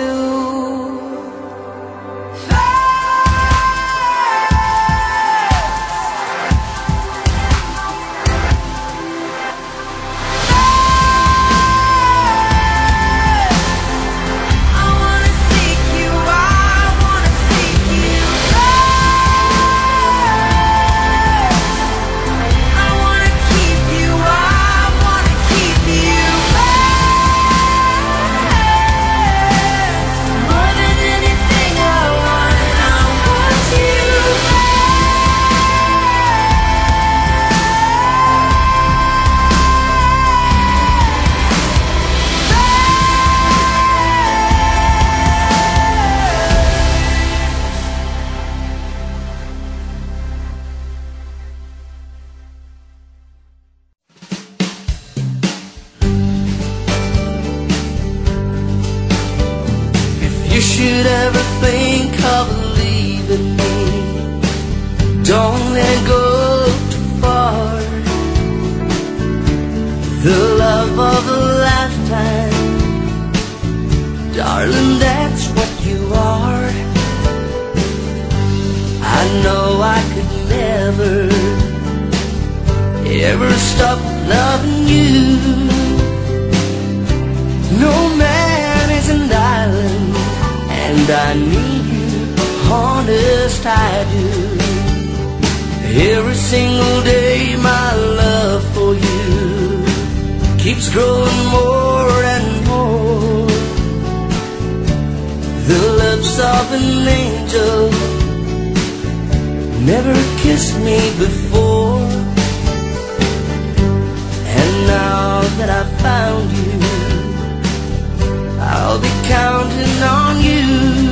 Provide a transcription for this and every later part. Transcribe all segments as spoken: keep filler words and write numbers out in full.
you should ever think of leaving me, don't let go too far. The love of a lifetime, darling, that's what you are. I know I could never, ever stop loving you. No man is an island, and I need you, honest I do. Every single day my love for you keeps growing more and more. The lips of an angel never kissed me before, and now that I found you, I'll be counting on you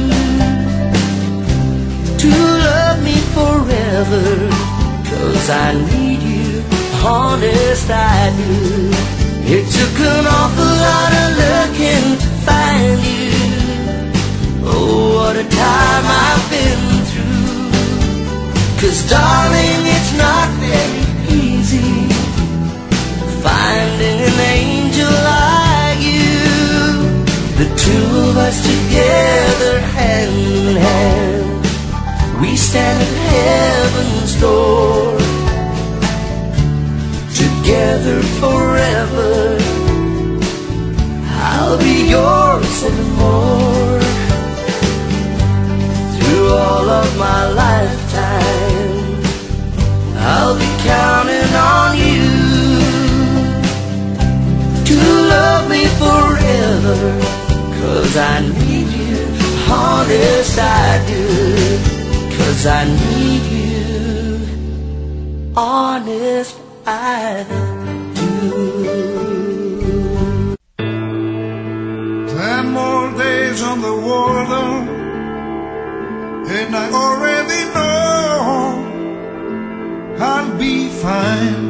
to love me forever, 'cause I need you, honest I do. It took an awful lot of looking to find you. Oh, what a time I've been through. 'Cause darling, it's not very easy finding an angel like you. The two of us together, hand in hand, we stand at heaven's door. Together forever, I'll be yours and more. Through all of my lifetime, I'll be counting on you to love me forever, 'cause I need you, honest I do. 'Cause I need you, honest I do. Ten more days on the water, and I already know I'll be fine.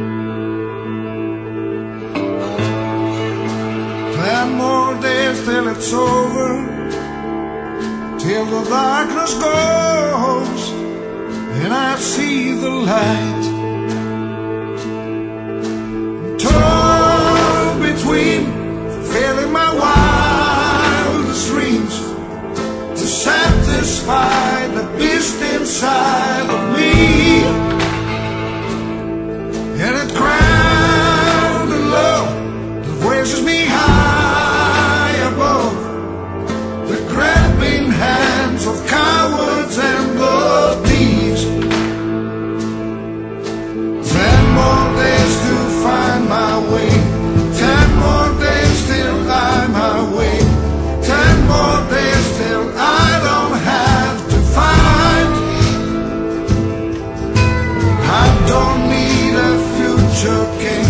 Ten more days till it's over, till the darkness goes and I see the light. Torn between fulfilling my wildest dreams to satisfy the beast inside of me, and it ground and low that raises me high above the grabbing hands of cowards and the thieves. Ten more days to find my way, ten more days till I'm away, ten more days till I don't have to find. I don't need a future king,